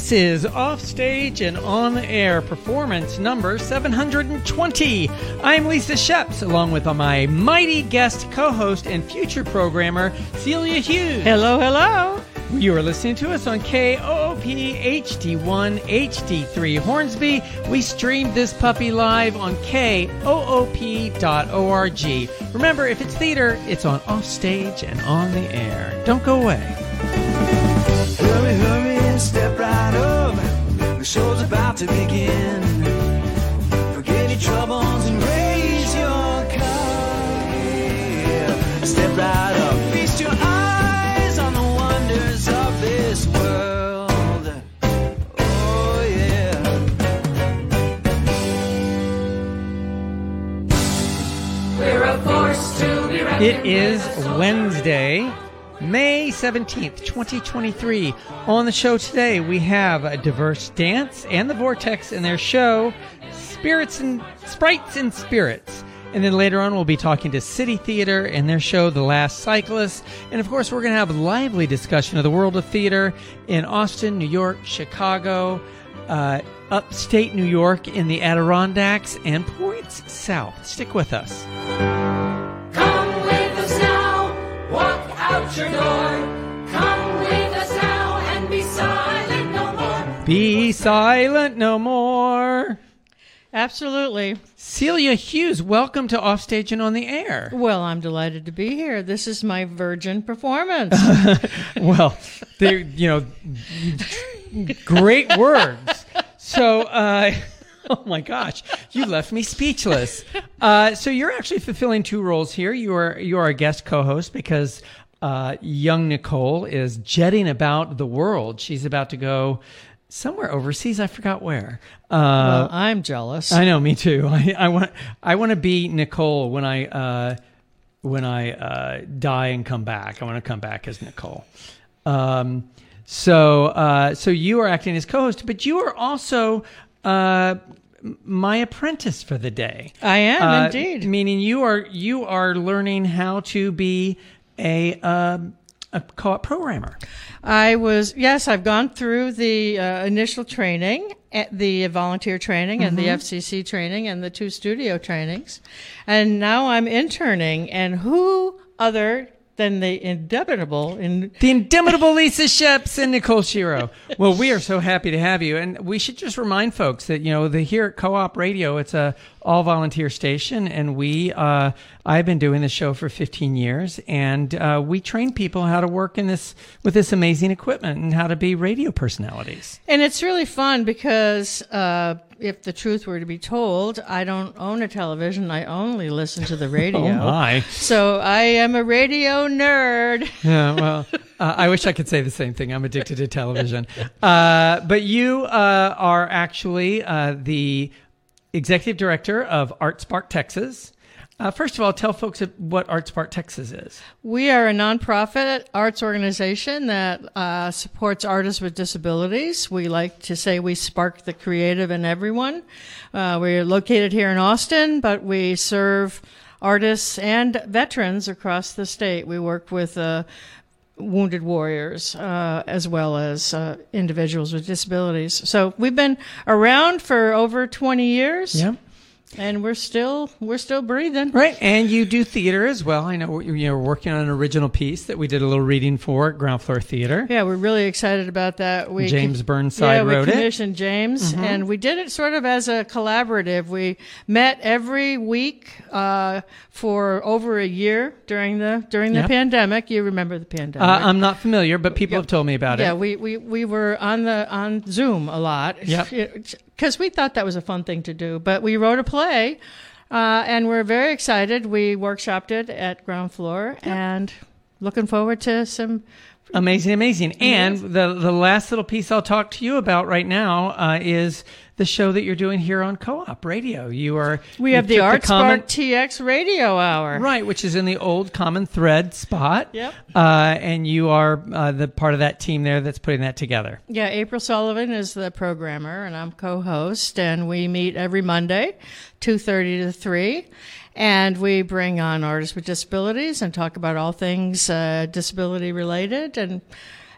This is Offstage and On the Air, performance number 720. I'm Lisa Sheps, along with my mighty guest co-host and future programmer, Celia Hughes. Hello, hello. You are listening to us on KOOP HD1 HD3 Hornsby. We streamed this puppy live on KOOP.org. Remember, if it's theater, it's on Offstage and On the Air. Don't go away. Hurry, hurry, step right up. The show's about to begin. Forget your troubles and raise your cup. Yeah. Step right up. Feast your eyes on the wonders of this world. Oh, yeah. We're a force to be reckoned with. It is Wednesday, May 17th, 2023. On the show today, we have a Diverse Dance and the Vortex in their show, Sprites and Spirits. And then later on, we'll be talking to City Theater and their show, The Last Cyclist. And of course, we're going to have a lively discussion of the world of theater in Austin, New York, Chicago, upstate New York, in the Adirondacks, and points south. Stick with us. Come with us now, walk out your door. Come with us now and be silent no more. Be silent no more. Absolutely. Celia Hughes, welcome to Offstage and On the Air. Well, I'm delighted to be here. This is my virgin performance. Well, great words. So, oh my gosh, you left me speechless. So you're actually fulfilling two roles here. You are a guest co-host because young Nicole is jetting about the world. She's about to go somewhere overseas. I forgot where. Well, I'm jealous. I know, me too. I want to be Nicole when I die and come back. I want to come back as Nicole. So you are acting as co-host, but you are also my apprentice for the day. I am indeed. Meaning you are learning how to be a co-op programmer. I've gone through the initial training, the volunteer training and the FCC training and the 2 studio trainings. And now I'm interning, and who other than the inimitable Lisa Sheps and Nicole Shiro. Well, we are so happy to have you. And we should just remind folks that, here at Co-op Radio, it's a all-volunteer station. And I've been doing this show for 15 years. And we train people how to work with this amazing equipment and how to be radio personalities. And it's really fun because if the truth were to be told, I don't own a television. I only listen to the radio. Oh, my. So I am a radio nerd. Yeah, well, I wish I could say the same thing. I'm addicted to television. But you are actually the executive director of ArtSpark Texas. First of all, tell folks what ArtSpark Texas is. We are a nonprofit arts organization that supports artists with disabilities. We like to say we spark the creative in everyone. We're located here in Austin, but we serve artists and veterans across the state. We work with wounded warriors as well as individuals with disabilities. So we've been around for over 20 years. Yeah. And we're still breathing. Right. And you do theater as well. I know we're working on an original piece that we did a little reading for at Ground Floor Theater. Yeah, we're really excited about that. James Burnside wrote it. We commissioned James, and we did it sort of as a collaborative. We met every week for over a year during the pandemic. You remember the pandemic? I'm not familiar, but people have told me about it. Yeah, we were on Zoom a lot. Yep. Because we thought that was a fun thing to do. But we wrote a play, and we're very excited. We workshopped it at Ground Floor, and looking forward to some... Amazing. And the last little piece I'll talk to you about right now is the show that you're doing here on Co-op Radio. We have the ArtSpark TX Radio Hour. Right, which is in the old Common Thread spot. Yep. And you are the part of that team there that's putting that together. Yeah, April Sullivan is the programmer, and I'm co-host, and we meet every Monday, 2:30 to 3. And we bring on artists with disabilities and talk about all things disability related. And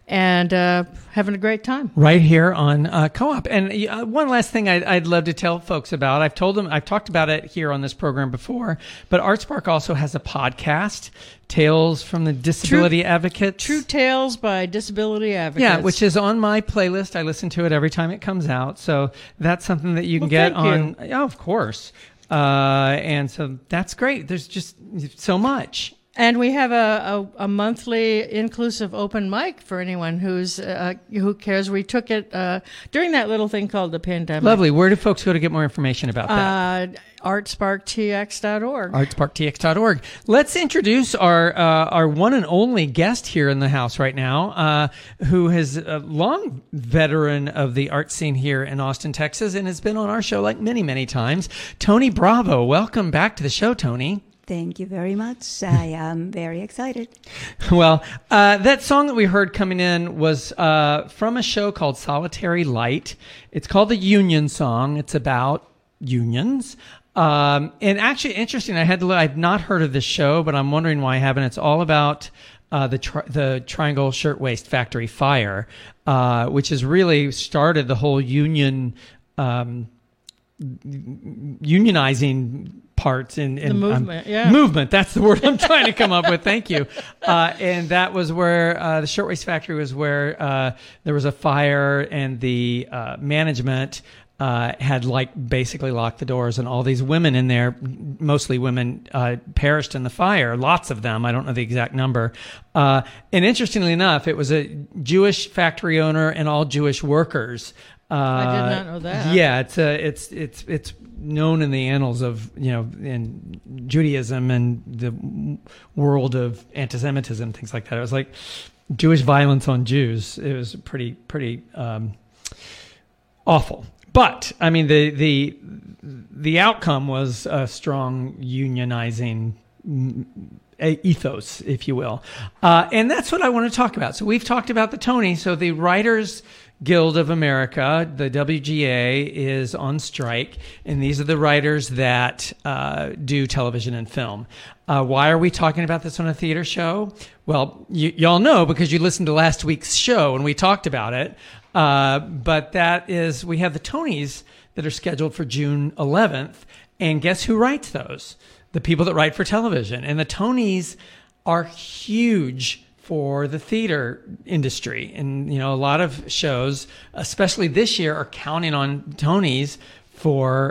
and having a great time. Right here on Co-op. And one last thing I'd love to tell folks about. I've talked about it here on this program before, but ArtSpark also has a podcast, Tales from the Disability Advocates. True Tales by Disability Advocates. Yeah, which is on my playlist. I listen to it every time it comes out. So that's something that you can get on. Yeah, of course. And so that's great. There's just so much. And we have a monthly inclusive open mic for anyone who cares. We took it during that little thing called the pandemic. Lovely. Where do folks go to get more information about that? artsparktx.org. artsparktx.org. Let's introduce our one and only guest here in the house right now, who is a long veteran of the art scene here in Austin, Texas, and has been on our show like many, many times. Tony Bravo. Welcome back to the show, Tony. Thank you very much. I am very excited. Well, that song that we heard coming in was from a show called Solitary Light. It's called the Union Song. It's about unions. And actually, interesting, I've not heard of this show, but I'm wondering why I haven't. It's all about the Triangle Shirtwaist Factory fire, which has really started the whole union unionizing parts in the movement. Movement. That's the word I'm trying to come up with. Thank you. And that was where the Shirtwaist Factory was where there was a fire, and the management had basically locked the doors, and all these women in there, mostly women, perished in the fire. Lots of them. I don't know the exact number. And interestingly enough, it was a Jewish factory owner and all Jewish workers. I did not know that. Yeah, it's known in the annals of, in Judaism and the world of anti-Semitism, things like that. It was like Jewish violence on Jews. It was pretty awful. But I mean, the outcome was a strong unionizing ethos, if you will, and that's what I want to talk about. So we've talked about the Tony. So the Writers Guild of America, the WGA, is on strike, and these are the writers that do television and film. Why are we talking about this on a theater show? Well, y'all know because you listened to last week's show and we talked about it. But that is, we have the Tonys that are scheduled for June 11th, and guess who writes those? The people that write for television. And the Tonys are huge for the theater industry. And, a lot of shows, especially this year, are counting on Tonys for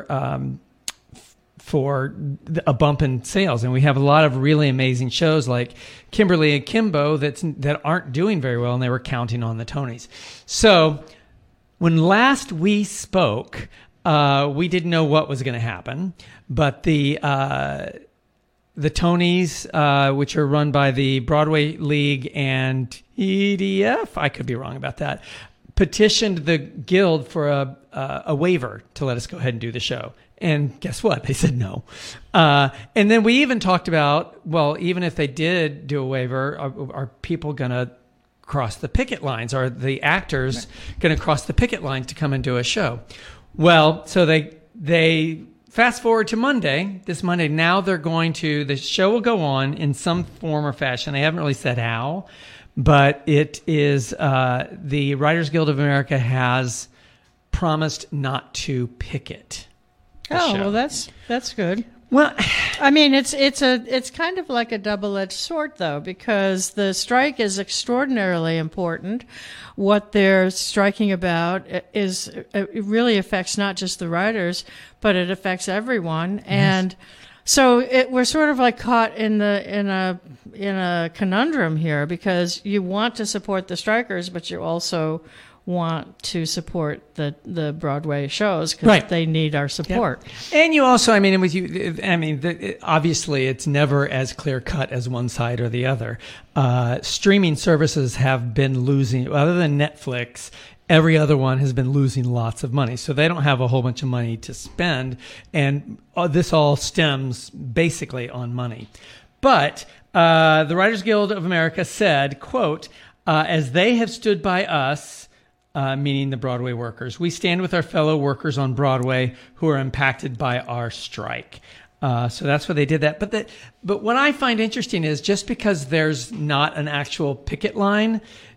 a bump in sales. And we have a lot of really amazing shows like Kimberly and Kimbo that aren't doing very well, and they were counting on the Tonys. So when last we spoke, we didn't know what was going to happen, but the Tonys, which are run by the Broadway League and EDF, I could be wrong about that, petitioned the Guild for a waiver to let us go ahead and do the show. And guess what? They said no. And then we even talked about, well, even if they did do a waiver, are people going to cross the picket lines? Are the actors going to cross the picket line to come and do a show? Well, so they fast forward to this Monday. Now the show will go on in some form or fashion. They haven't really said how, but it is, the Writers Guild of America has promised not to picket. Well, that's good. Well, I mean, it's kind of like a double-edged sword, though, because the strike is extraordinarily important. What they're striking about it really affects not just the writers, but it affects everyone. Yes. And so we're sort of like caught in a conundrum here, because you want to support the strikers, but you also want to support the Broadway shows because they need our support. Yep. And you also, obviously it's never as clear cut as one side or the other. Streaming services have been losing, other than Netflix, every other one has been losing lots of money. So they don't have a whole bunch of money to spend. And this all stems basically on money. But the Writers Guild of America said, quote, as they have stood by us, meaning the Broadway workers, we stand with our fellow workers on Broadway who are impacted by our strike. So that's why they did that. But what I find interesting is just because there's not an actual picket line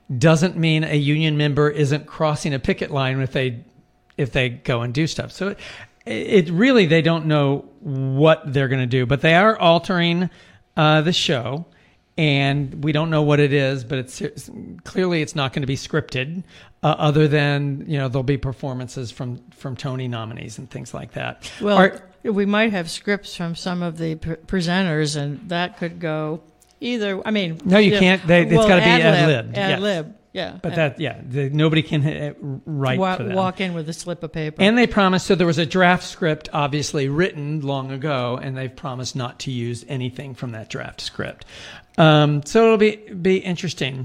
doesn't mean a union member isn't crossing a picket line if they go and do stuff. So it really, they don't know what they're going to do, but they are altering the show, and we don't know what it is, but it's clearly it's not going to be scripted, other than, there'll be performances from Tony nominees and things like that. Well, we might have scripts from some of the presenters, and that could go either. I mean, no, you can't. It's got to be ad-lib. Ad-lib, yeah. But nobody can write for them. Walk in with a slip of paper. And they promised, so there was a draft script obviously written long ago, and they've promised not to use anything from that draft script. So it'll be interesting.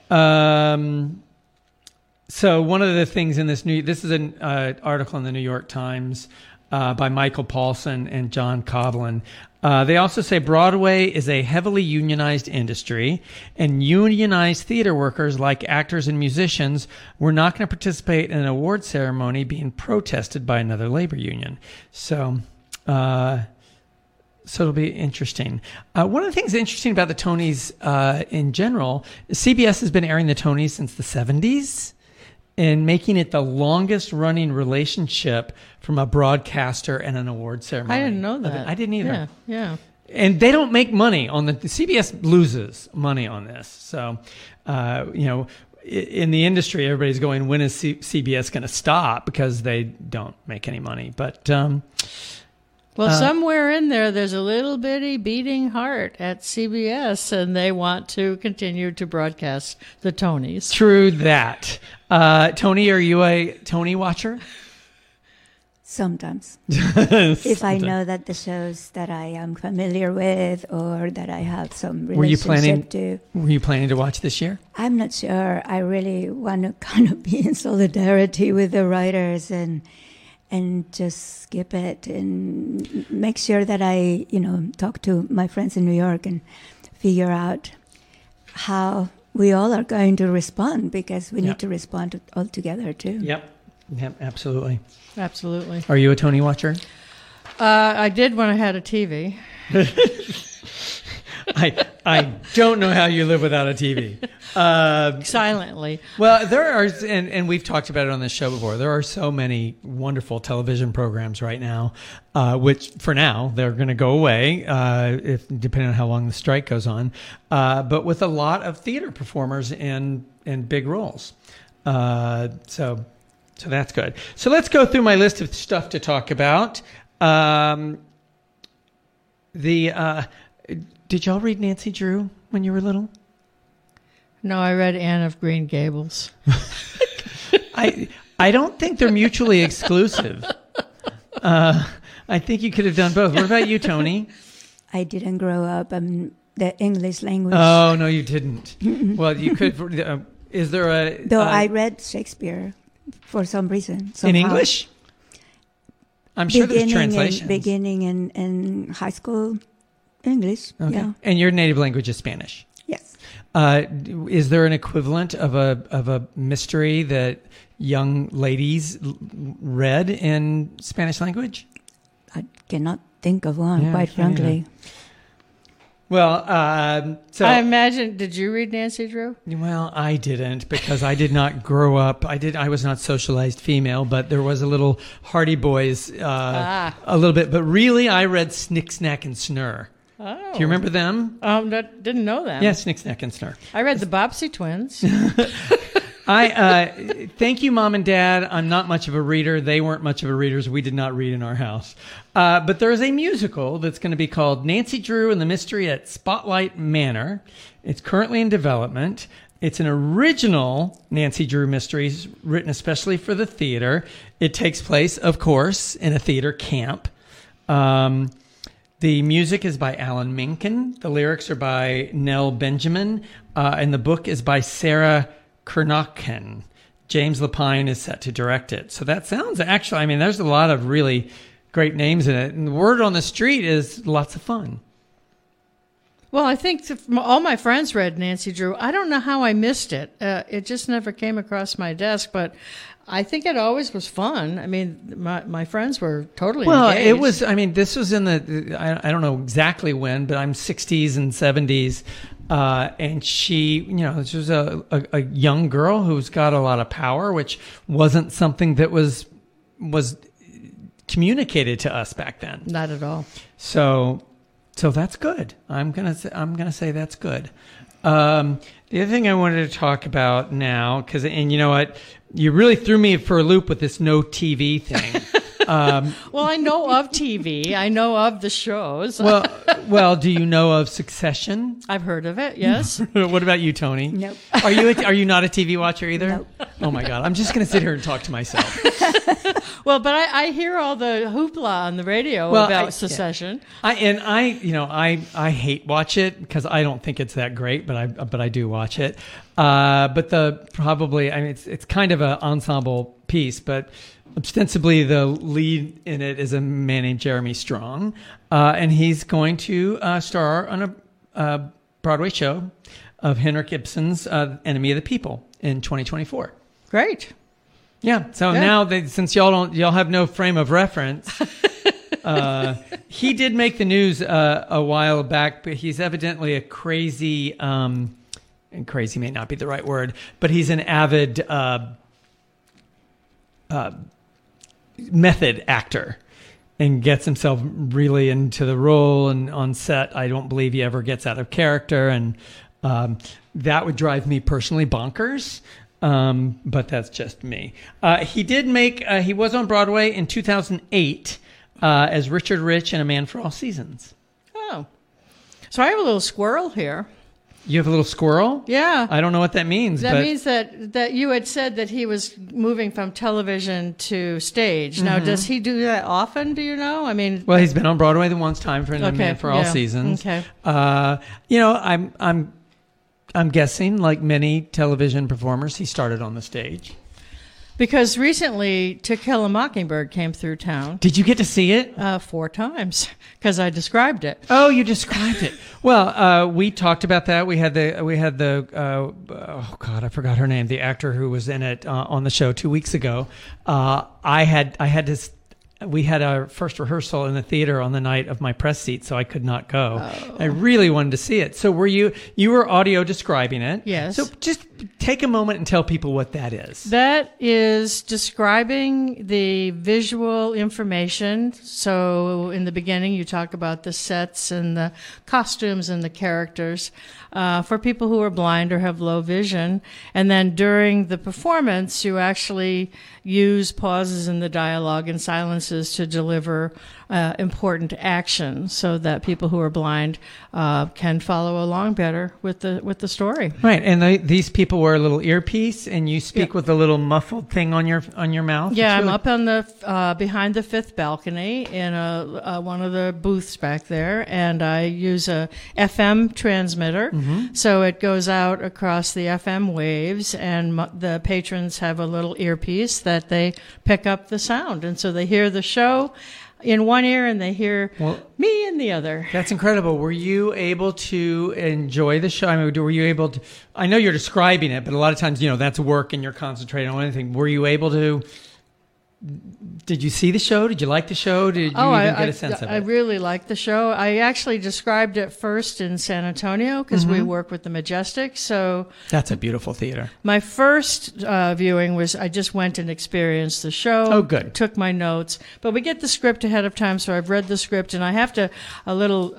So one of the things in this is an article in the New York Times by Michael Paulson and John Coughlin. They also say Broadway is a heavily unionized industry, and unionized theater workers like actors and musicians were not going to participate in an award ceremony being protested by another labor union. So it'll be interesting. One of the things interesting about the Tonys in general, CBS has been airing the Tonys since the 70s. And making it the longest running relationship from a broadcaster and an award ceremony. I didn't know that. I didn't either. Yeah. And they don't make money on the CBS loses money on this. So, in the industry, everybody's going, when is CBS going to stop? Because they don't make any money. But, somewhere in there's a little bitty beating heart at CBS, and they want to continue to broadcast the Tonys. True that. Tony, are you a Tony watcher? Sometimes. If I know that the shows that I am familiar with or that I have some relationship to. Were you planning to watch this year? I'm not sure. I really want to kind of be in solidarity with the writers and just skip it and make sure that I, talk to my friends in New York and figure out how we all are going to respond, because we need to respond all together too. Yep, absolutely. Absolutely. Are you a Tony watcher? I did when I had a TV. I don't know how you live without a TV. Silently. Well, there are, and we've talked about it on this show before, there are so many wonderful television programs right now, which for now, they're going to go away, depending on how long the strike goes on, but with a lot of theater performers in big roles. So that's good. So let's go through my list of stuff to talk about. Did y'all read Nancy Drew when you were little? No, I read Anne of Green Gables. I don't think they're mutually exclusive. I think you could have done both. What about you, Tony? I didn't grow up the English language. Oh, no, you didn't. Well, you could. Is there a... Though I read Shakespeare for some reason. Somehow. In English? I'm sure there's translations. Beginning in high school English, okay. Yeah. And your native language is Spanish? Yes. Is there an equivalent of a mystery that young ladies read in Spanish language? I cannot think of one, quite frankly. Well, so I imagine. Did you read Nancy Drew? Well, I didn't, because I did not grow up. I was not socialized female, but there was a little Hardy Boys, a little bit. But really, I read Snick, Snack, and Snurr. Oh. Do you remember them? Didn't know them. Yeah, Snick, Snack, and Snurr. I read the Bobbsey Twins. Thank you, Mom and Dad. I'm not much of a reader. They weren't much of a readers. We did not read in our house. But there is a musical that's going to be called Nancy Drew and the Mystery at Spotlight Manor. It's currently in development. It's an original Nancy Drew mystery written especially for the theater. It takes place, of course, in a theater camp. The music is by Alan Menken. The lyrics are by Nell Benjamin. And the book is by Sarah Kernochan. James Lapine is set to direct it. So that sounds actually, there's a lot of really great names in it. And the word on the street is lots of fun. Well, I think all my friends read Nancy Drew. I don't know how I missed it. It just never came across my desk, but I think it always was fun. My friends were totally engaged. It was, this was in the, I don't know exactly when, but I'm 60s and 70s. And she, this was a young girl who's got a lot of power, which wasn't something that was communicated to us back then. Not at all. So that's good. I'm gonna say that's good. The other thing I wanted to talk about now, and you know what, you really threw me for a loop with this no TV thing. Well, I know of TV. I know of the shows. Well, do you know of Succession? I've heard of it. Yes. What about you, Tony? Nope. Are you not a TV watcher either? Nope. Oh my God! I'm just going to sit here and talk to myself. Well, but I hear all the hoopla on the radio about Succession. I hate watch it because I don't think it's that great, but I do watch it. But it's kind of an ensemble piece, but ostensibly the lead in it is a man named Jeremy Strong, and he's going to star on a Broadway show of Henrik Ibsen's Enemy of the People in 2024. Great. Yeah. So now since y'all have no frame of reference, he did make the news a while back, but he's evidently a crazy, and crazy may not be the right word, but he's an avid method actor and gets himself really into the role, and on set I don't believe he ever gets out of character, and that would drive me personally bonkers. But that's just me. He was on Broadway in 2008 as Richard Rich in A Man for All Seasons. Oh. So I have a little squirrel here. You have a little squirrel? Yeah. I don't know what that means. That means that you had said that he was moving from television to stage. Now, does he do that often? Do you know? I mean, well, he's been on Broadway the one time for A Man for All Seasons. Okay. I'm guessing, like many television performers, he started on the stage. Because recently, To Kill a Mockingbird came through town. Did you get to see it? 4 times, because I described it. Oh, you described it. Well, we talked about that. We had the oh God, I forgot her name. The actor who was in it on the show 2 weeks ago. We had our first rehearsal in the theater on the night of my press seat, so I could not go. Oh. I really wanted to see it. So you were audio describing it? Yes. So just take a moment and tell people what that is. That is describing the visual information. So in the beginning, you talk about the sets and the costumes and the characters for people who are blind or have low vision. And then during the performance, you actually use pauses in the dialogue and silences to deliver important action so that people who are blind can follow along better with the story. Right, and these people wear a little earpiece, and you speak with a little muffled thing on your mouth. Yeah, I'm up on the behind the 5th balcony in one of the booths back there, and I use a FM transmitter, so it goes out across the FM waves, and the patrons have a little earpiece that they pick up the sound, and so they hear the show in one ear and they hear me in the other. That's incredible. Were you able to enjoy the show? I mean, were you able to? I know you're describing it, but a lot of times, that's work and you're concentrating on anything. Were you able to? Did you see the show? Did you like the show? Did you even get a sense of it? I really liked the show. I actually described it first in San Antonio because we work with the Majestic. So that's a beautiful theater. My first viewing was I just went and experienced the show. Oh, good. Took my notes, but we get the script ahead of time, so I've read the script, and I have to a little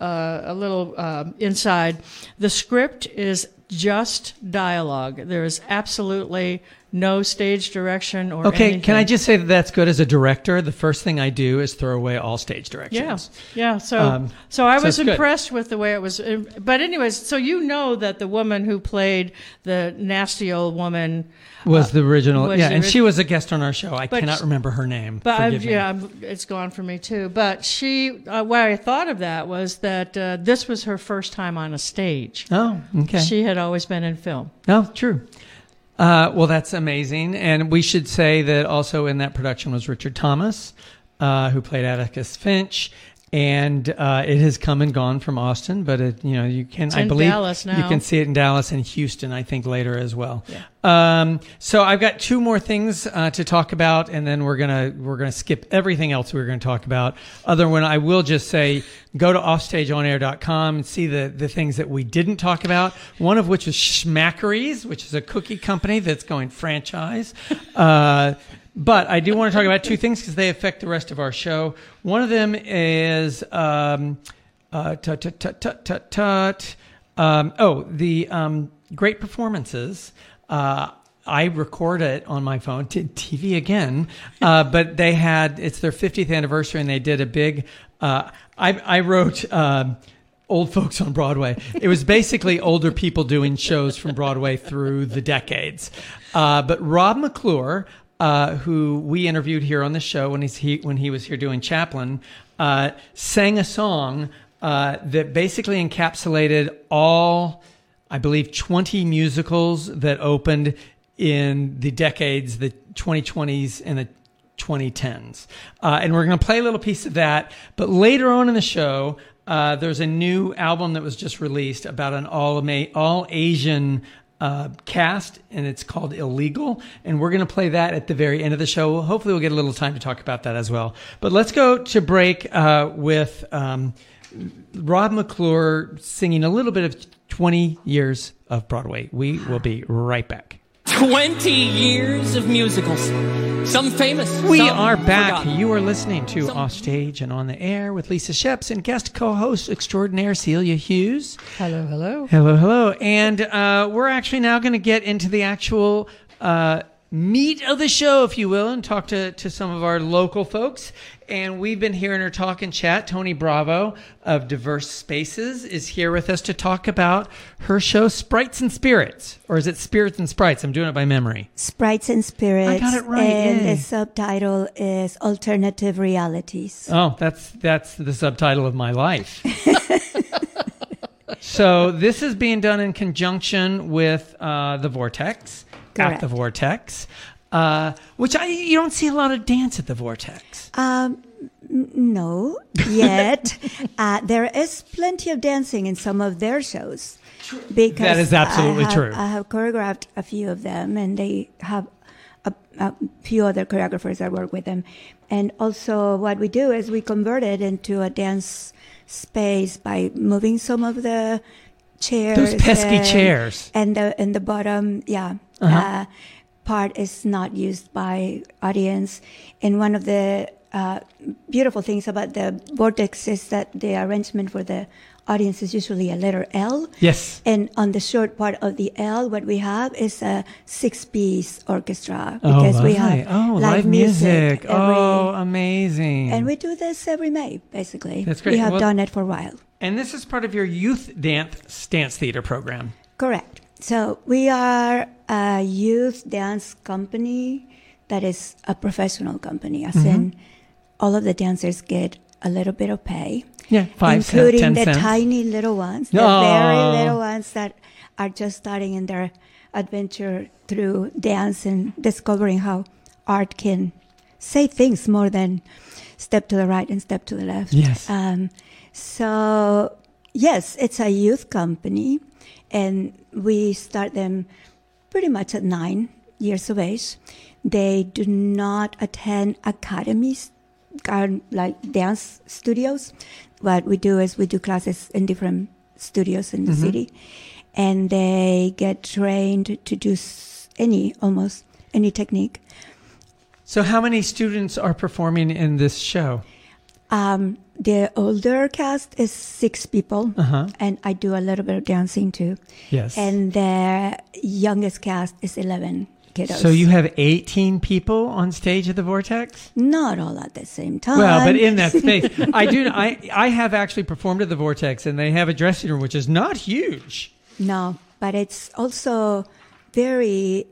inside. The script is just dialogue. There is absolutely no stage direction or anything. Can I just say that that's good as a director? The first thing I do is throw away all stage directions. Yeah. So I was impressed with the way it was. But anyways, so that the woman who played the nasty old woman was the original. And she was a guest on our show. I cannot remember her name. But it's gone for me too. But she, what I thought of that was that this was her first time on a stage. Oh, okay. She had always been in film. Oh, true. Well, that's amazing. And we should say that also in that production was Richard Thomas, who played Atticus Finch, And it has come and gone from Austin, but you can. It's I in believe Dallas now. you can see it in Dallas and Houston. I think later as well. Yeah. So I've got two more things to talk about, and then we're gonna skip everything else we were going to talk about. Other than I will just say, go to offstageonair.com and see the things that we didn't talk about. One of which is Schmackeries, which is a cookie company that's going franchise. But I do want to talk about two things because they affect the rest of our show. One of them is the great performances. I record it on my phone, TV again, but it's their 50th anniversary and they did a big, I wrote, Old Folks on Broadway. It was basically older people doing shows from Broadway through the decades. But Rob McClure, who we interviewed here on the show when he was here doing Chaplin, sang a song that basically encapsulated all, I believe, 20 musicals that opened in the decades, the 2020s and the 2010s. And we're going to play a little piece of that. But later on in the show, there's a new album that was just released about an all Asian cast, and it's called Illegal, and we're going to play that at the very end of the show. Hopefully we'll get a little time to talk about that as well. But let's go to break with Rob McClure singing a little bit of 20 years of Broadway. We will be right back. 20 years of musicals. Some famous. We some are back. forgotten. You are listening to Offstage and On the Air with Lisa Sheps and guest co-host extraordinaire Celia Hughes. Hello, hello. Hello, hello. And we're actually now going to get into the actual meat of the show, if you will, and talk to some of our local folks. And we've been hearing her talk and chat. Tony Bravo of Diverse Spaces is here with us to talk about her show Sprites and Spirits. Or is it Spirits and Sprites? I'm doing it by memory. Sprites and Spirits. I got it right. And Yay. the subtitle is Alternative Realities. Oh, that's the subtitle of my life. So this is being done in conjunction with the Vortex. Correct. At the Vortex, which you don't see a lot of dance at the Vortex. No, yet. There is plenty of dancing in some of their shows. Because That is absolutely true. I have choreographed a few of them, and they have a few other choreographers that work with them. And also what we do is we convert it into a dance space by moving some of the chairs. Those pesky chairs. And the bottom, part is not used by audience. And one of the beautiful things about the Vortex is that the arrangement for the audience is usually a letter L. Yes. And on the short part of the L, what we have is a 6-piece orchestra because we have live music. Amazing. And we do this every May, basically. That's great. We have Well- done it for a while. And this is part of your youth dance theater program. Correct. So we are a youth dance company that is a professional company, as in all of the dancers get a little bit of pay. Yeah, 5 cents, including 10 the cents. tiny little ones, the very little ones that are just starting in their adventure through dance and discovering how art can say things more than step to the right and step to the left. Yes. So, yes, it's a youth company, and we start them pretty much at 9 years of age. They do not attend academies, like dance studios. What we do is we do classes in different studios in the city, and they get trained to do almost any technique. So how many students are performing in this show? The older cast is 6 people, and I do a little bit of dancing too. Yes. And the youngest cast is 11 kiddos. So you have 18 people on stage at the Vortex? Not all at the same time. Well, but in that space, I have actually performed at the Vortex, and they have a dressing room, which is not huge. No, but it's also very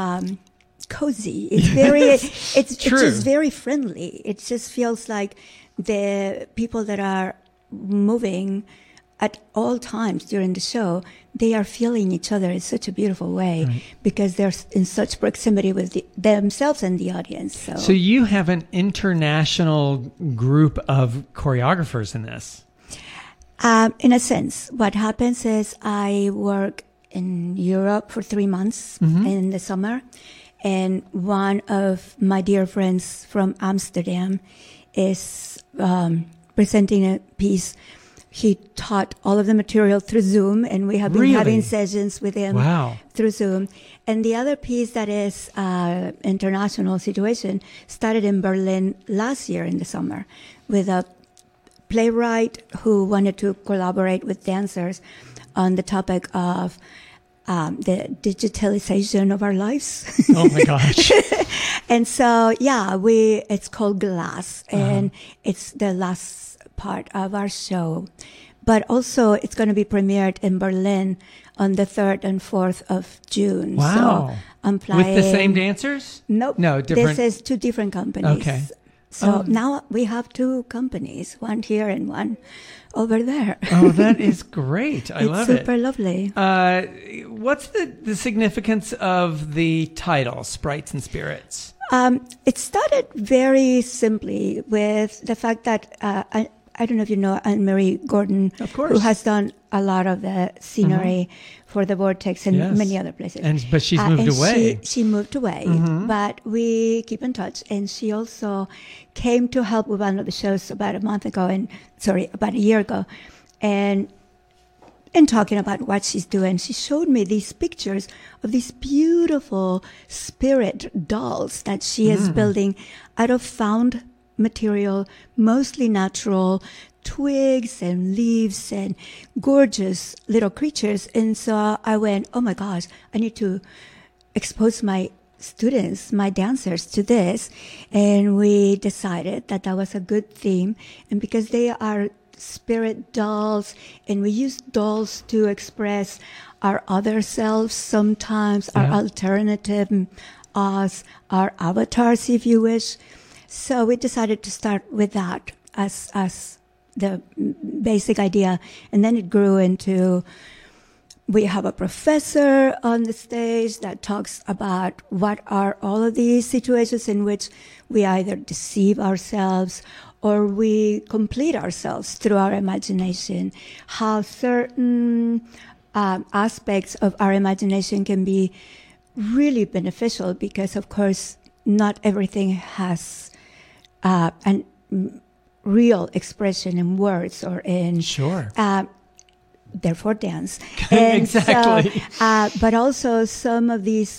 cozy. It's very, it's true. just very friendly. It just feels like the people that are moving at all times during the show, they are feeling each other in such a beautiful way because they're in such proximity with themselves and the audience. So you have an international group of choreographers in this. In a sense, what happens is I work in Europe for 3 months in the summer. And one of my dear friends from Amsterdam is presenting a piece. He taught all of the material through Zoom, and we have been having sessions with him through Zoom. And the other piece that is international situation started in Berlin last year in the summer with a playwright who wanted to collaborate with dancers on the topic of the digitalization of our lives. Oh my gosh. And so, it's called Glass, and it's the last part of our show. But also, it's going to be premiered in Berlin on the 3rd and 4th of June. Wow. So I'm flying. With the same dancers? Nope. No, different. This is 2 different companies. Okay. So now we have 2 companies, one here and one over there. Oh, that is great. I love it. It's super lovely. What's the significance of the title, Sprites and Spirits? It started very simply with the fact that I don't know if you know Anne-Marie Gordon, of course, who has done a lot of the scenery for the Vortex and many other places. But she's moved away. She moved away, but we keep in touch. And she also came to help with one of the shows about a year ago. And talking about what she's doing, she showed me these pictures of these beautiful spirit dolls that she is building out of found material, mostly natural, twigs and leaves and gorgeous little creatures. And so I went, oh my gosh, I need to expose my students, my dancers to this. And we decided that that was a good theme. And because they are spirit dolls, and we use dolls to express our other selves sometimes, our alternative us, our avatars, if you wish. So we decided to start with that as the basic idea. And then it grew into, we have a professor on the stage that talks about what are all of these situations in which we either deceive ourselves or we complete ourselves through our imagination, how certain aspects of our imagination can be really beneficial because, of course, not everything has an real expression in words or in therefore dance. And exactly. So, but also some of these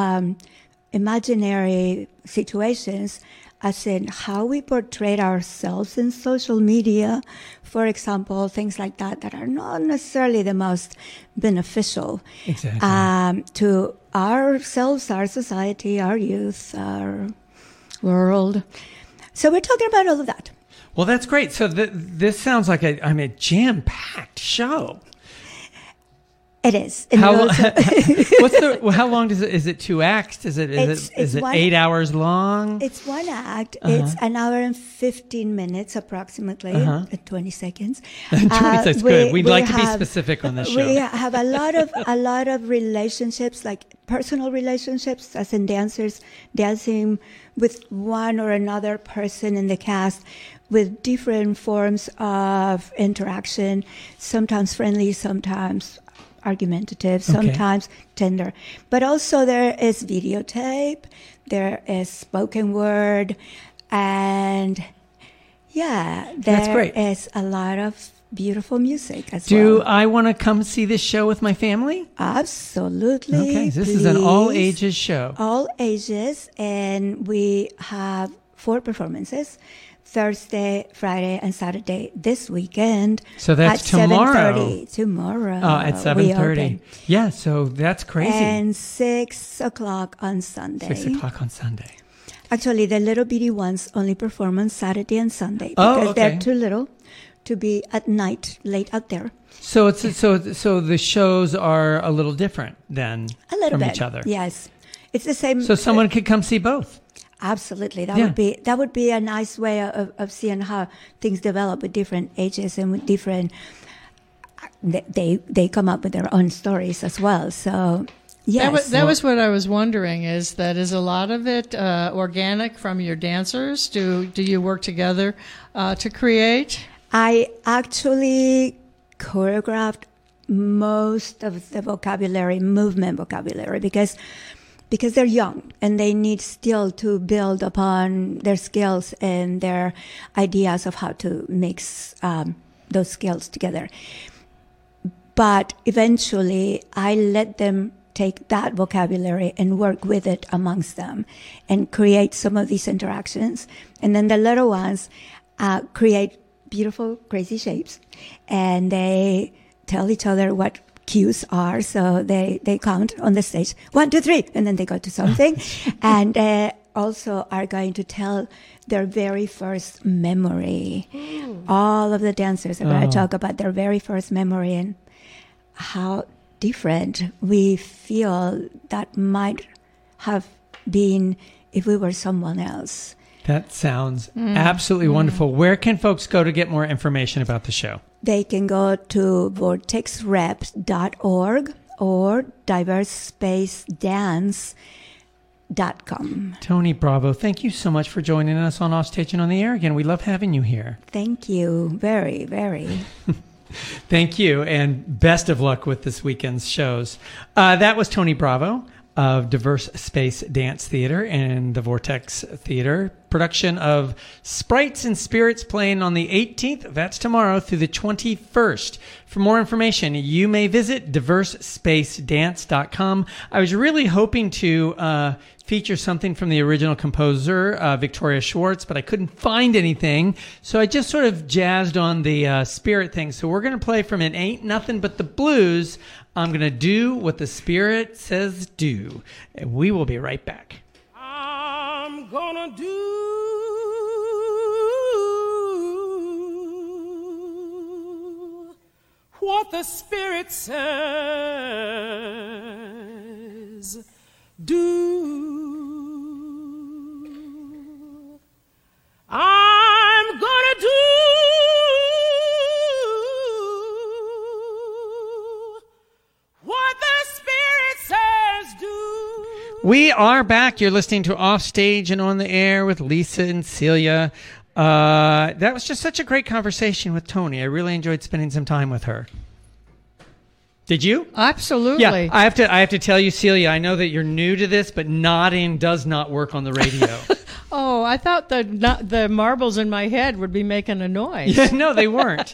imaginary situations, as in how we portray ourselves in social media, for example, things like that are not necessarily the most beneficial to ourselves, our society, our youth, our world. So we're talking about all of that. Well, that's great. So this sounds like a jam-packed show. It is. How long is it 2 acts? Is it 8 hours long? It's 1 act. It's an hour and 15 minutes approximately, 20 seconds. 20 seconds, good. We'd like to be specific on this show. We have a lot of relationships, like personal relationships, as in dancers dancing with one or another person in the cast, with different forms of interaction, sometimes friendly, sometimes argumentative, sometimes tender. But also there is videotape, there is spoken word, and That's great. is a lot of beautiful music as well. Do well. I want to come see this show with my family? Absolutely. Okay, so this is an all-ages show. All ages, and we have 4 performances. Thursday, Friday, and Saturday this weekend. So that's at tomorrow. 7:30. Tomorrow. Oh, at 7:30. Yeah, so that's crazy. And 6 o'clock on Sunday. 6 o'clock on Sunday. Actually, the little bitty ones only perform on Saturday and Sunday because they're too little to be at night, late out there. So so the shows are a little different then from each other. Yes, it's the same. So someone could come see both. Absolutely, that would be a nice way of seeing how things develop with different ages and with different they come up with their own stories as well. So yes, That was what I was wondering. Is a lot of it organic from your dancers? Do you work together to create? I actually choreographed most of the movement vocabulary, because they're young and they need still to build upon their skills and their ideas of how to mix those skills together. But eventually I let them take that vocabulary and work with it amongst them and create some of these interactions. And then the little ones create beautiful, crazy shapes, and they tell each other what cues are. So they count on the stage, 1, 2, 3, and then they go to something. And also are going to tell their very first memory. All of the dancers are going to talk about their very first memory and how different we feel that might have been if we were someone else. That sounds absolutely wonderful. Where can folks go to get more information about the show? They can go to vortexreps.org or diversespacedance.com. Tony Bravo, thank you so much for joining us on Offstage and on the Air again. We love having you here. Thank you very, very. Thank you, and best of luck with this weekend's shows. That was Tony Bravo of Diverse Space Dance Theater and the Vortex Theater, production of Sprites and Spirits, playing on the 18th, that's tomorrow, through the 21st. For more information, you may visit diversespacedance.com. I was really hoping to feature something from the original composer, Victoria Schwartz, but I couldn't find anything, so I just sort of jazzed on the Spirit thing. So we're going to play from It Ain't Nothing But the Blues. I'm going to do what the Spirit says do. And we will be right back. I'm gonna do what the Spirit says do. I'm gonna do what the Spirit says do. We are back. You're listening to Offstage and on the Air with Lisa and Celia. That was just such a great conversation with Tony. I really enjoyed spending some time with her. Did you? Absolutely. Yeah, I have to tell you, Celia, I know that you're new to this, but nodding does not work on the radio. Oh, I thought the marbles in my head would be making a noise. Yeah, no, they weren't.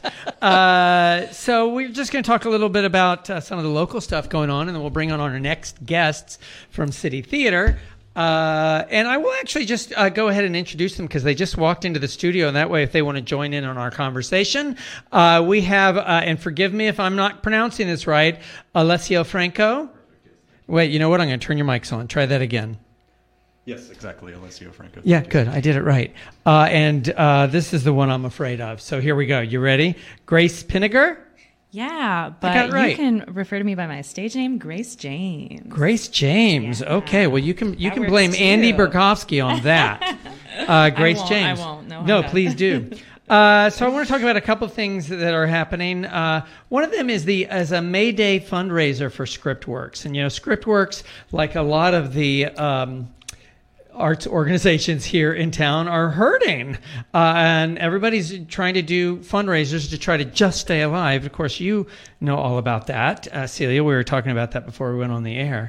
So we're just going to talk a little bit about some of the local stuff going on, and then we'll bring on our next guests from City Theater. And I will actually just go ahead and introduce them because they just walked into the studio, and that way if they want to join in on our conversation, we have, and forgive me if I'm not pronouncing this right, Alessio Franco. Wait, you know what? I'm going to turn your mics on. Try that again. Yes, exactly, Alessio Franco. Yeah, good. I did it right. And this is the one I'm afraid of. So here we go. You ready? Grace Pinniger? Yeah, got but it right. you can refer to me by my stage name, Grace James. Grace James. Yeah. Okay, well you can That blame works Andy too. Berkovsky on that. Grace James. I won't. No, please do. So I want to talk about a couple of things that are happening. One of them is as a May Day fundraiser for ScriptWorks, and ScriptWorks, like a lot of the arts organizations here in town, are hurting, and everybody's trying to do fundraisers to try to just stay alive. Of course, you know all about that, Celia. We were talking about that before we went on the air.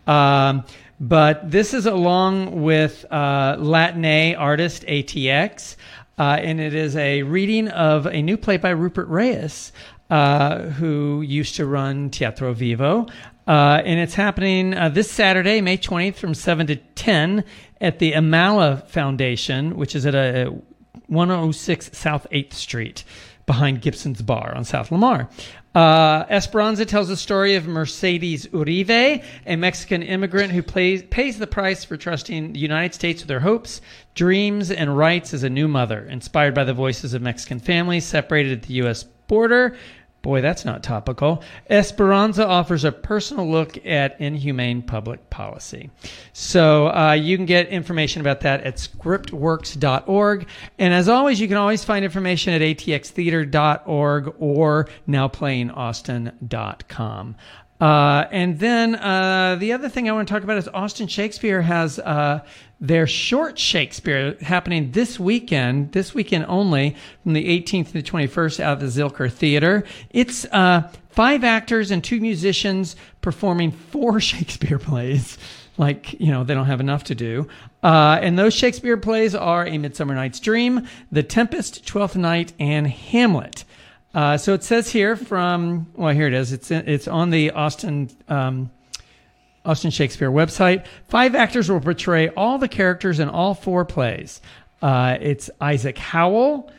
But this is along with Latinay artist ATX, and it is a reading of a new play by Rupert Reyes, who used to run Teatro Vivo. And it's happening this Saturday, May 20th, from 7 to 10 at the Amala Foundation, which is at 106 South 8th Street, behind Gibson's Bar on South Lamar. Esperanza tells the story of Mercedes Uribe, a Mexican immigrant who pays the price for trusting the United States with her hopes, dreams, and rights as a new mother. Inspired by the voices of Mexican families separated at the U.S. border, Boy, that's not topical. Esperanza offers a personal look at inhumane public policy. So you can get information about that at scriptworks.org. And as always, you can always find information at atxtheater.org or nowplayingaustin.com. And then the other thing I want to talk about is Austin Shakespeare has their short Shakespeare happening this weekend only, from the 18th to the 21st out of the Zilker Theater. It's 5 actors and 2 musicians performing 4 Shakespeare plays. Like, they don't have enough to do. And those Shakespeare plays are A Midsummer Night's Dream, The Tempest, Twelfth Night, and Hamlet. So it says here here it is. It's on the Austin Shakespeare website. 5 actors will portray all the characters in all 4 plays. It's Isaac Howell,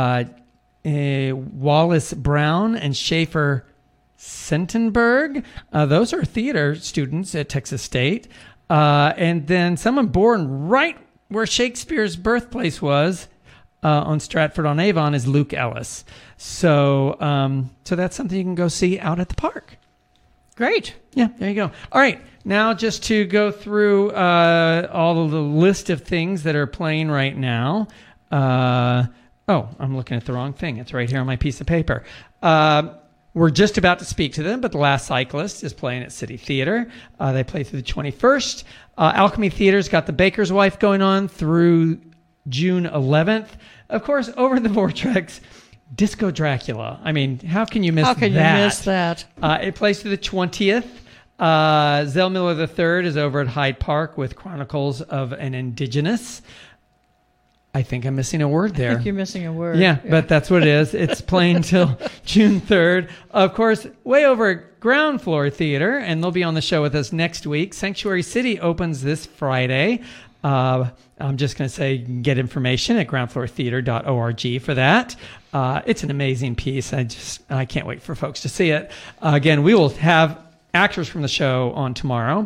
Wallace Brown, and Schaefer Sentenberg. Those are theater students at Texas State. And then someone born right where Shakespeare's birthplace was, on Stratford-on-Avon, is Luke Ellis. So that's something you can go see out at the park. Great. Yeah, there you go. All right, now just to go through all of the list of things that are playing right now. I'm looking at the wrong thing. It's right here on my piece of paper. We're just about to speak to them, but The Last Cyclist is playing at City Theater. They play through the 21st. Alchemy Theater's got The Baker's Wife going on through June 11th. Of course, over the Vortex, Disco Dracula. I mean, how can you miss that? How can you miss that? It plays through the 20th. Zell Miller III is over at Hyde Park with Chronicles of an Indigenous. I think I'm missing a word there. I think you're missing a word. Yeah, but that's what it is. It's playing till June 3rd. Of course, way over at Ground Floor Theater, and they'll be on the show with us next week. Sanctuary City opens this Friday. I'm just going to say get information at groundfloortheater.org for that. It's an amazing piece. I can't wait for folks to see it. Again, we will have actors from the show on tomorrow.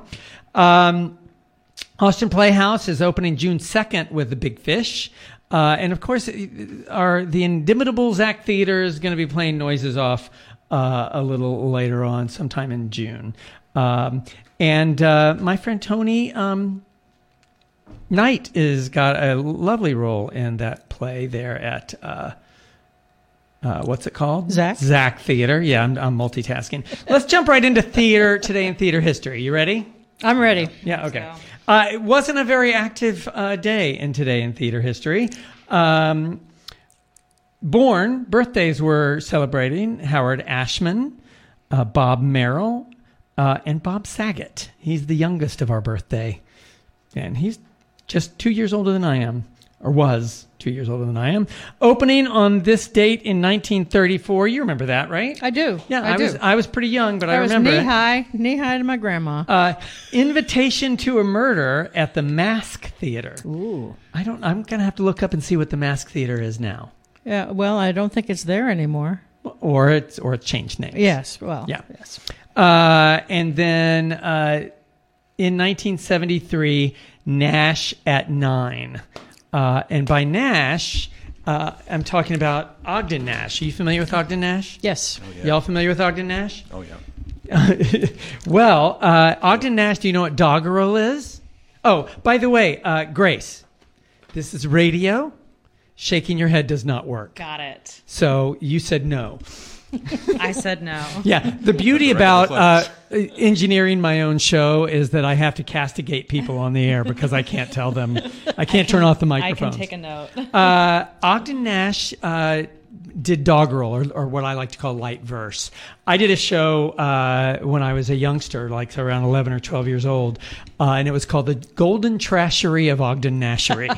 Austin Playhouse is opening June 2nd with The Big Fish. And of course, the inimitable Zach Theater is going to be playing Noises Off a little later on, sometime in June. And my friend Tony Knight has got a lovely role in that play there at what's it called? Zach Theater. Yeah, I'm multitasking. Let's jump right into theater today in theater history. You ready? I'm ready. Yeah, okay. It wasn't a very active day in today in theater history. Birthdays were celebrating Howard Ashman, Bob Merrill, and Bob Saget. He's the youngest of our birthday. And he's just 2 years older than I am, or was 2 years older than I am. Opening on this date in 1934. You remember that, right? I do. Yeah, I was pretty young, but I remember it. knee high to my grandma. Invitation to a Murder at the Mask Theater. Ooh. I'm going to have to look up and see what the Mask Theater is now. Yeah, well, I don't think it's there anymore. Or it's changed names. Yes, well. Yeah. Yes. And then in 1973, Nash at 9. And by Nash, I'm talking about Ogden Nash. Are you familiar with Ogden Nash? Yes. Oh, yeah. Y'all familiar with Ogden Nash? Oh, yeah. Well, Ogden Nash, do you know what doggerel is? Oh, by the way, Grace, this is radio. Shaking your head does not work. Got it. So you said no. I said no. Yeah, the beauty about engineering my own show is that I have to castigate people on the air because I can't tell them. I can't turn off the microphones. I can take a note. Ogden Nash did doggerel, or what I like to call light verse. I did a show when I was a youngster, like around 11 or 12 years old, and it was called The Golden Trashery of Ogden Nashery.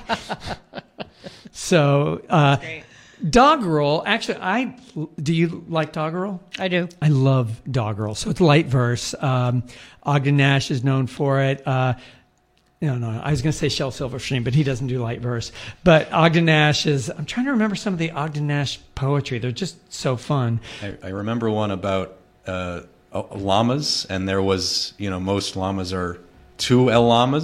So, Great. doggerel, actually, do you like doggerel? I do. I love doggerel. So it's light verse. Ogden Nash is known for it. No, I was going to say Shel Silverstein, but he doesn't do light verse. But Ogden Nash I'm trying to remember some of the Ogden Nash poetry. They're just so fun. I remember one about llamas, and there was, most llamas are 2 El Llamas,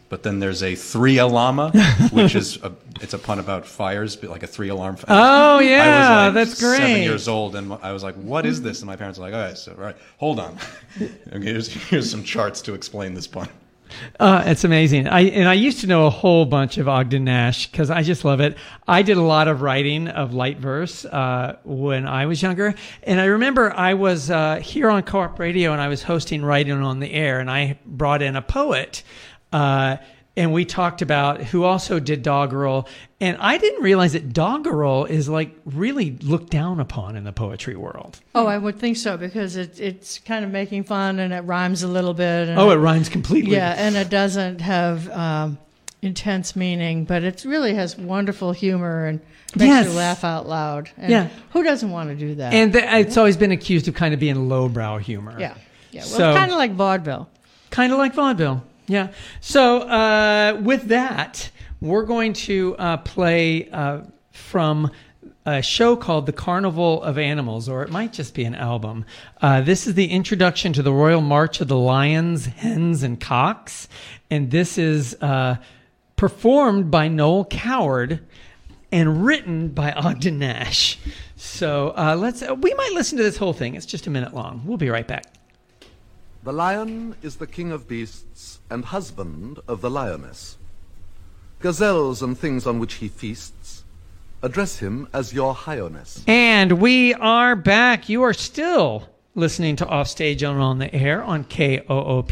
but then there's a three-alama, which is it's a pun about fires, but like a three-alarm fire. Oh, yeah, I was like that's great. 7 years old, and I was like, what is this? And my parents were like, all right, so, right, hold on. Okay, here's some charts to explain this pun. It's amazing. I used to know a whole bunch of Ogden Nash because I just love it. I did a lot of writing of light verse when I was younger. And I remember I was here on Co-op Radio and I was hosting Writing on the Air, and I brought in a poet. And we talked about who also did doggerel. And I didn't realize that doggerel is like really looked down upon in the poetry world. Oh, I would think so, because it's kind of making fun and it rhymes a little bit. And it rhymes completely. Yeah, and it doesn't have intense meaning, but it really has wonderful humor and makes you laugh out loud. And who doesn't want to do that? And it's always been accused of kind of being lowbrow humor. Yeah. Well, so, kind of like vaudeville. Kind of like vaudeville. Yeah. So with that, we're going to play from a show called The Carnival of Animals, or it might just be an album. This is the introduction to the Royal March of the Lions, Hens, and Cocks. And this is performed by Noel Coward and written by Ogden Nash. So we might listen to this whole thing. It's just a minute long. We'll be right back. The lion is the king of beasts and husband of the lioness. Gazelles and things on which he feasts address him as your highness. And we are back. You are still listening to Offstage on the Air on KOOP,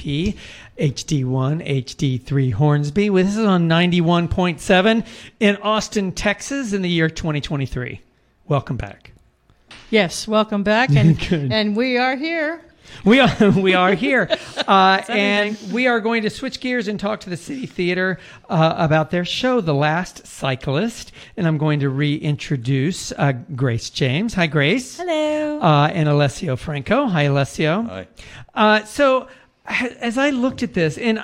HD1, HD3 Hornsby. This is on 91.7 in Austin, Texas in the year 2023. Welcome back. Yes, welcome back. And we are here. We are here, and we are going to switch gears and talk to the City Theater about their show, The Last Cyclist. And I'm going to reintroduce Grace James. Hi, Grace. Hello. And Alessio Franco. Hi, Alessio. Hi. So as I looked at this, and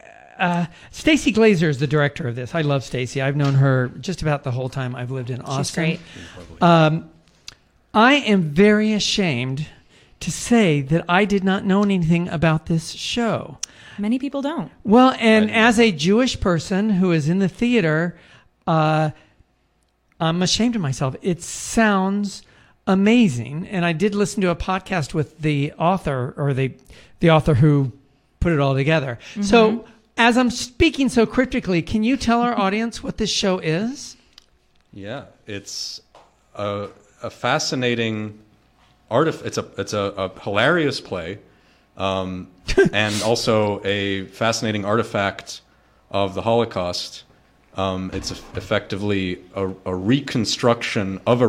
Stacy Glazer is the director of this. I love Stacy. I've known her just about the whole time I've lived in Austin. She's great. I am very ashamed to say that I did not know anything about this show. Many people don't. Well, and as a Jewish person who is in the theater, I'm ashamed of myself. It sounds amazing. And I did listen to a podcast with the author, or the author who put it all together. Mm-hmm. So as I'm speaking so cryptically, can you tell our audience what this show is? Yeah, it's a fascinating... It's a hilarious play, and also a fascinating artifact of the Holocaust. It's effectively a reconstruction of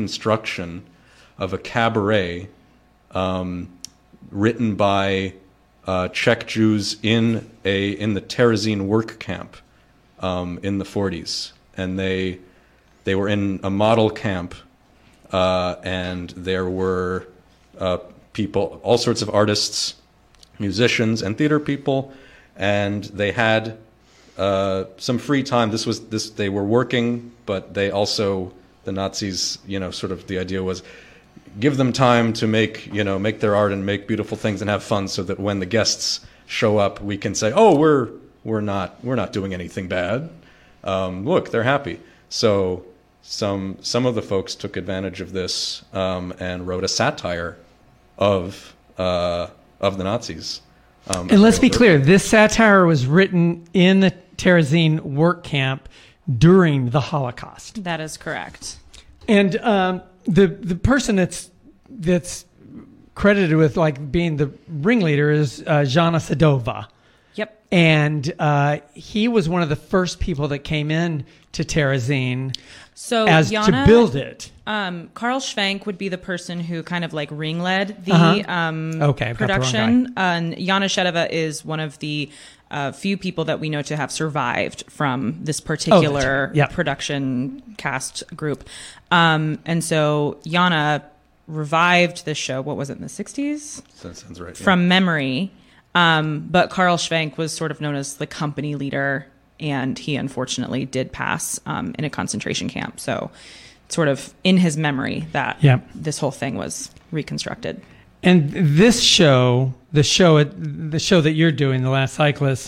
a cabaret written by Czech Jews in the Terezín work camp in the 40s, and they were in a model camp. And there were people, all sorts of artists, musicians, and theater people, and they had some free time. They were working, but they also, the Nazis, sort of the idea was give them time to make their art and make beautiful things and have fun, so that when the guests show up, we can say, oh, we're not doing anything bad. Look, they're happy. So. Some of the folks took advantage of this and wrote a satire of the Nazis. And let's be clear, this satire was written in the Terezín work camp during the Holocaust. That is correct. And the person that's credited with like being the ringleader is Jana Sadova. Yep. And he was one of the first people that came in to Terezín. So to build it. Carl Schwenk would be the person who kind of like ring-led the production. And Jana Shedova is one of the few people that we know to have survived from this particular production cast group. And so Jana revived this show, what was it, in the 60s? That sounds right. From memory. But Carl Schwenk was sort of known as the company leader, and he unfortunately did pass in a concentration camp. So sort of in his memory that this whole thing was reconstructed. And this show, the show that you're doing, The Last Cyclist,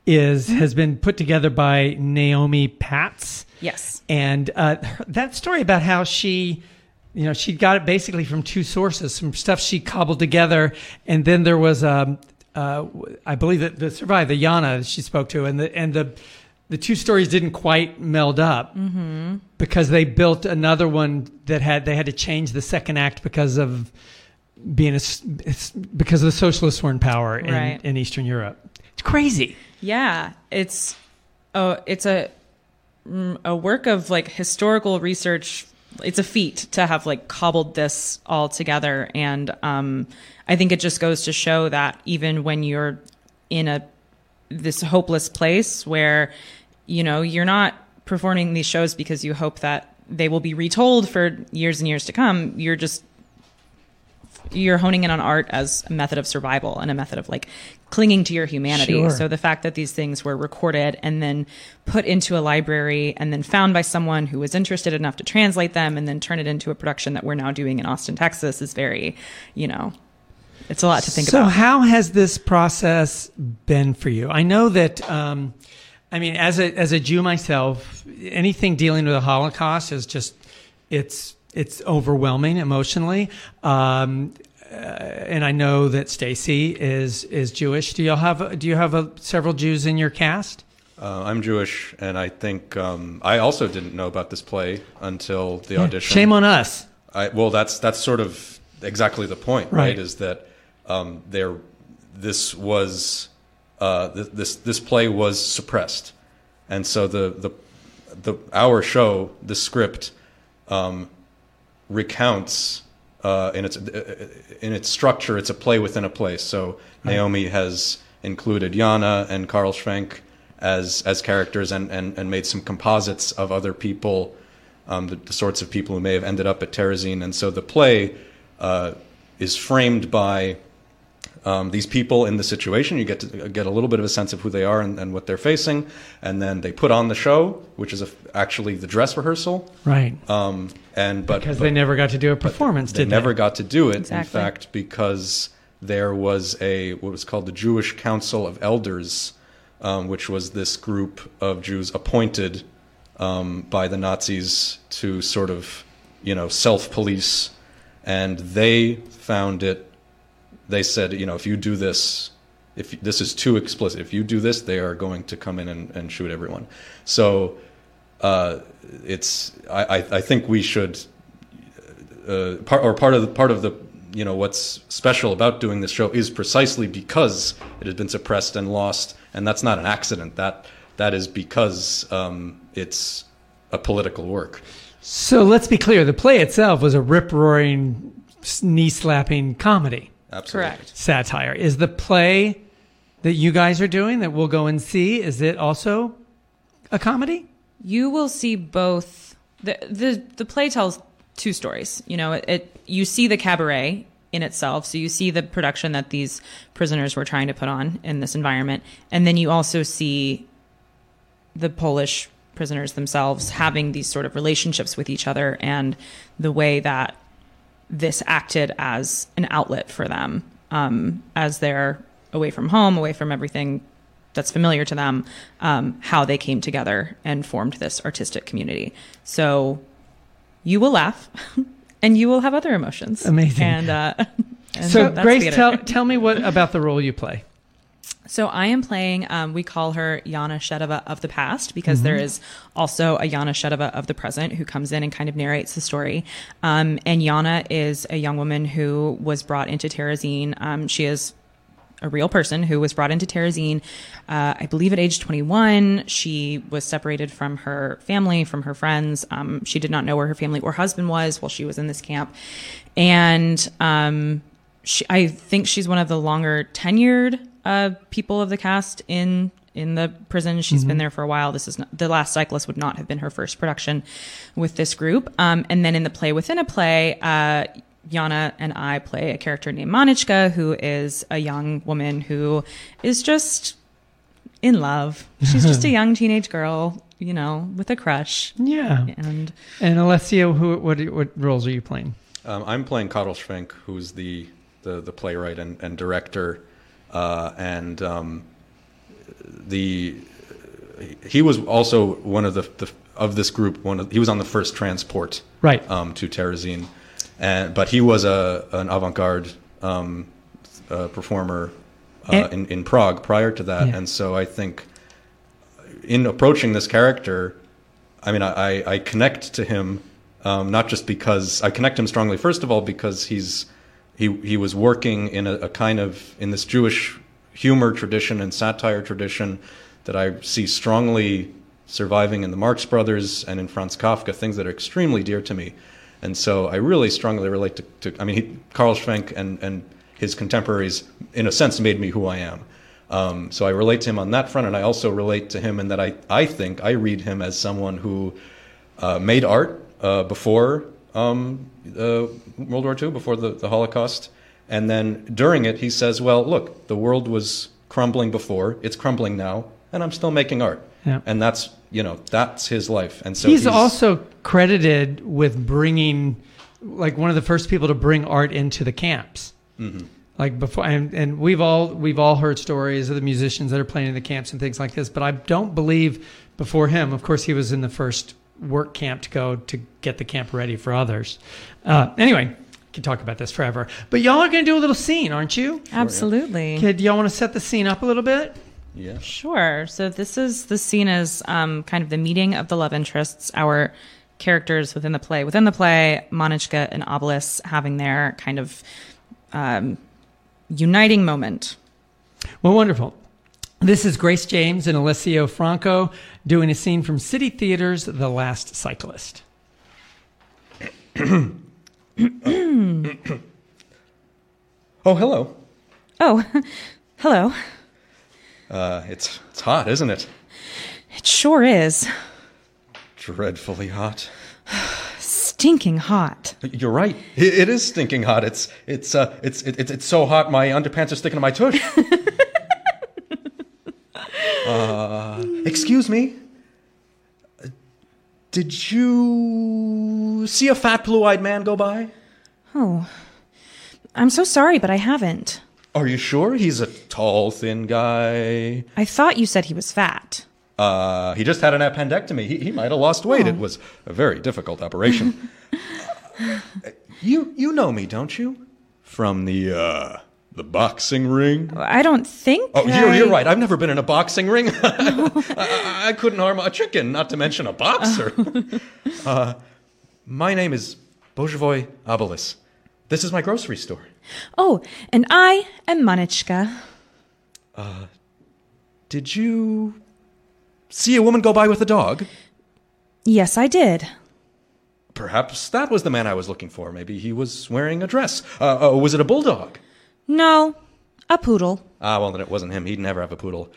has been put together by Naomi Patz. Yes. And that story about how she got it basically from two sources, some stuff she cobbled together, and then there was I believe that the survivor, the Yana that she spoke to, and the two stories didn't quite meld up because they built another one that they had to change the second act because of because the socialists were in power in Eastern Europe. It's crazy. Yeah, it's a work of like historical research. It's a feat to have like cobbled this all together, and I think it just goes to show that even when you're in this hopeless place where you're not performing these shows because you hope that they will be retold for years and years to come, you're honing in on art as a method of survival and a method of like clinging to your humanity. Sure. So the fact that these things were recorded and then put into a library and then found by someone who was interested enough to translate them and then turn it into a production that we're now doing in Austin, Texas is very, it's a lot to think about. So how has this process been for you? I know that, as a Jew myself, anything dealing with the Holocaust is just, it's overwhelming emotionally. And I know that Stacy is Jewish. Do you have several Jews in your cast? I'm Jewish, and I think I also didn't know about this play until the audition. Shame on us. That's sort of exactly the point, right? Is that this play was suppressed, and so our show, the script, recounts. In its structure, it's a play within a play. So Naomi has included Yana and Karl Schwenk as characters and made some composites of other people, the sorts of people who may have ended up at Terezin. And so the play is framed by these people in the situation. You get to get a little bit of a sense of who they are and what they're facing, and then they put on the show, which is actually the dress rehearsal, right? Because they never got to do a performance, did they? Never got to do it. Exactly. In fact, because there was what was called the Jewish Council of Elders, which was this group of Jews appointed by the Nazis to sort of self-police, and they found it. They said, if you do this, if this is too explicit, if you do this, they are going to come in and shoot everyone. So I think we should part of the what's special about doing this show is precisely because it has been suppressed and lost, and that's not an accident. That is because it's a political work. So let's be clear: the play itself was a rip-roaring, knee-slapping comedy. Absolutely. Correct. Satire. Is the play that you guys are doing that we'll go and see, is it also a comedy? You will see both. The play tells two stories. You see the cabaret in itself, so you see the production that these prisoners were trying to put on in this environment, and then you also see the Polish prisoners themselves having these sort of relationships with each other and the way that this acted as an outlet for them as they're away from home, away from everything that's familiar to them, how they came together and formed this artistic community. So you will laugh and you will have other emotions. Amazing. And so Grace, tell me what about the role you play. So I am playing, we call her Yana Shedova of the past because there is also a Yana Shedova of the present who comes in and kind of narrates the story. And Yana is a young woman who was brought into Terezin. She is a real person who was brought into Terezin, I believe at age 21. She was separated from her family, from her friends. She did not know where her family or husband was while she was in this camp. And I think she's one of the longer tenured people of the cast in the prison. She's been there for a while. This is not, The Last Cyclist would not have been her first production with this group. And then in the play within a play, Yana and I play a character named Manichka, who is a young woman who is just in love. She's just a young teenage girl, with a crush. Yeah. And Alessio, what roles are you playing? I'm playing Karl Schwenk, who's the playwright and director. And he was also one of of this group. He was on the first transport right to Terezin, but he was an avant-garde performer in Prague prior to that, and so I think in approaching this character, I mean, I connect to him not just because I connect him strongly. First of all, because he was working in a kind of in this Jewish humor tradition and satire tradition that I see strongly surviving in the Marx Brothers and in Franz Kafka, things that are extremely dear to me. And so I really strongly relate to I mean, Karl Schwenk and his contemporaries, in a sense, made me who I am. So I relate to him on that front, and I also relate to him in that I think I read him as someone who made art before World War II, before the Holocaust. And then during it, he says, well, look, the world was crumbling before, it's crumbling now, and I'm still making art. Yeah. And that's his life. And so he's also credited with bringing, like, one of the first people to bring art into the camps. Mm-hmm. Like before, and we've all heard stories of the musicians that are playing in the camps and things like this, but I don't believe before him, of course, he was in the first work camp to go to get the camp ready for others. Anyway, can talk about this forever. But y'all are going to do a little scene, aren't you? Absolutely. Do y'all want to set the scene up a little bit? Yeah. Sure. So the scene is kind of the meeting of the love interests, our characters within the play. Within the play, Monichka and Obolus having their kind of uniting moment. Well, wonderful. This is Grace James and Alessio Franco doing a scene from City Theater's The Last Cyclist. Oh, hello. Oh, hello. It's hot, isn't it? It sure is. Dreadfully hot. Stinking hot. You're right. It is stinking hot. It's so hot my underpants are sticking to my tush. Excuse me. Did you see a fat blue-eyed man go by? Oh, I'm so sorry, but I haven't. Are you sure? He's a tall, thin guy. I thought you said he was fat. He just had an appendectomy. He might have lost weight. It was a very difficult operation. You know me, don't you? From the boxing ring? I don't think. Oh, you're right. I've never been in a boxing ring. I couldn't harm a chicken, not to mention a boxer. My name is Boživoj Obolus. This is my grocery store. Oh, and I am Monichka. Did you see a woman go by with a dog? Yes, I did. Perhaps that was the man I was looking for. Maybe he was wearing a dress. Was it a bulldog? No, a poodle. Well, then it wasn't him. He'd never have a poodle.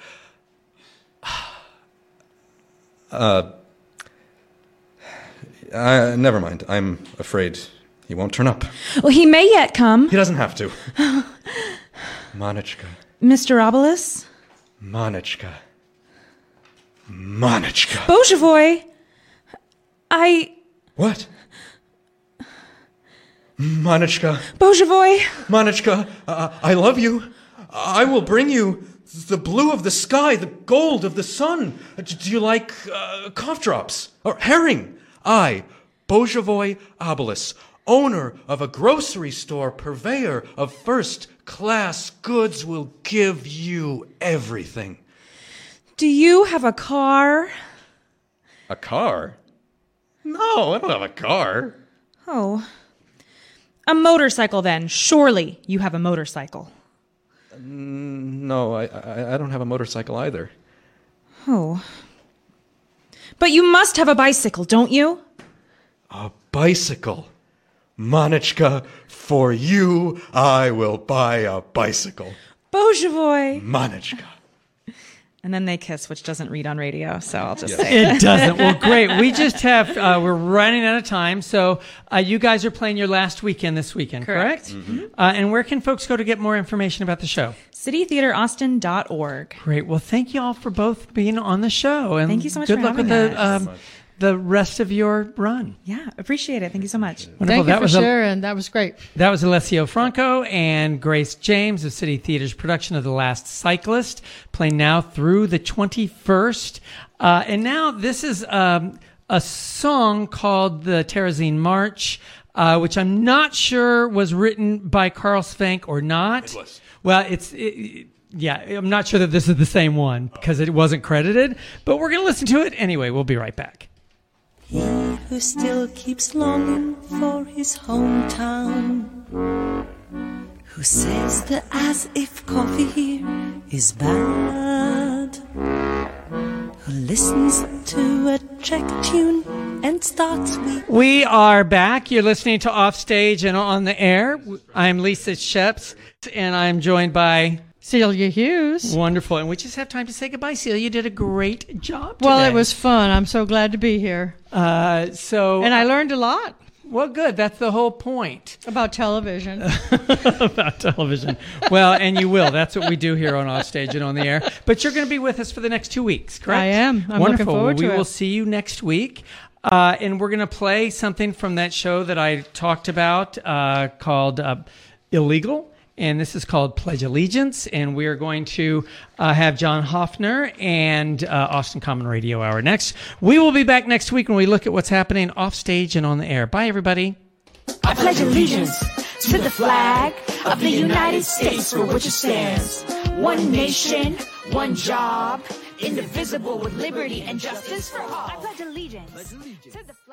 Never mind. I'm afraid he won't turn up. Well, he may yet come. He doesn't have to. Monichka. Mr. Obolus? Monichka. Monichka. Boživoj! What? Monichka. Boživoj! Monichka, I love you. I will bring you the blue of the sky, the gold of the sun. Do you like cough drops? Or herring? I, Boživoj Obolus, owner of a grocery store, purveyor of first-class goods, will give you everything. Do you have a car? A car? No, I don't have a car. Oh. A motorcycle, then. Surely you have a motorcycle. No, I don't have a motorcycle either. Oh. But you must have a bicycle, don't you? A bicycle? Monichka, for you, I will buy a bicycle. Boživoj! Monichka. And then they kiss, which doesn't read on radio, so I'll just say it doesn't. Well, great. We just have, we're running out of time, so you guys are playing your last weekend this weekend, correct? Mm-hmm. And where can folks go to get more information about the show? citytheateraustin.org. Great. Well, thank you all for both being on the show. And thank you so much good for luck having with us. the rest of your run. Yeah, appreciate it. Thank you so much. Wonderful. Thank you for sharing. That was great. That was Alessio Franco and Grace James of City Theater's production of The Last Cyclist, playing now through the 21st. And now this is a song called the Terezin March, which I'm not sure was written by Carl Svank or not. It was. Well, yeah, I'm not sure that this is the same one because it wasn't credited, but we're going to listen to it anyway. We'll be right back. He who still keeps longing for his hometown, who says that as if coffee here is bad, who listens to a Trek tune and starts with... We are back. You're listening to Offstage and On the Air. I'm Lisa Sheps, and I'm joined by... Celia Hughes. Wonderful. And we just have time to say goodbye. Celia, you did a great job today. Well, it was fun. I'm so glad to be here. And I learned a lot. Well, good. That's the whole point. About television. About television. Well, and you will. That's what we do here on Offstage and On the Air. But you're going to be with us for the next 2 weeks, correct? I am. I'm Wonderful. looking forward to it. We will see you next week. And we're going to play something from that show that I talked about called Illegal. And this is called Pledge Allegiance. And we are going to have John Hoffner and Austin Common Radio Hour next. We will be back next week when we look at what's happening off stage and on the air. Bye, everybody. I pledge allegiance to the flag of the United States for which it stands. One nation, one job, indivisible with liberty and justice for all. I pledge allegiance to the flag.